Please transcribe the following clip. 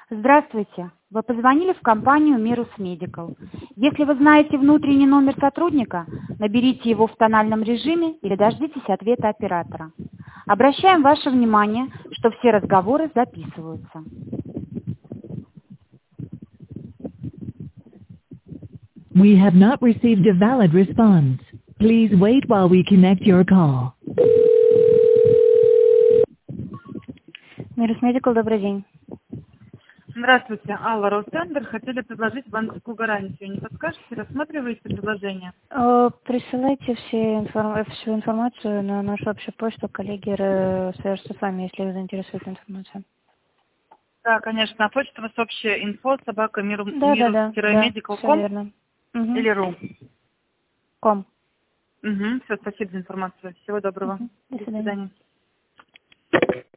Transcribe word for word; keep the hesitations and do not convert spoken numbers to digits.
Здравствуйте. Вы позвонили в компанию Mirus Medical. Если вы знаете внутренний номер сотрудника, наберите его в тональном режиме или дождитесь ответа оператора. Обращаем ваше внимание, что все разговоры записываются. We have not received a valid response. Please wait while we connect your call. Mirus Medical, добрый день. Здравствуйте, Алла Ростендер. Хотели предложить банковскую гарантию. Не подскажете, рассматриваете предложение? Э, Присылайте все информ- всю информацию на нашу общую почту, коллеги э, свяжутся с вами, если вас заинтересует информация. Да, конечно. На почту у вас общая инфо, собака миру, Да, да, да, да, medical все ком верно. Угу. или ру. Ком. Угу. Все, спасибо за информацию. Всего доброго. Угу. До До свидания. свидания.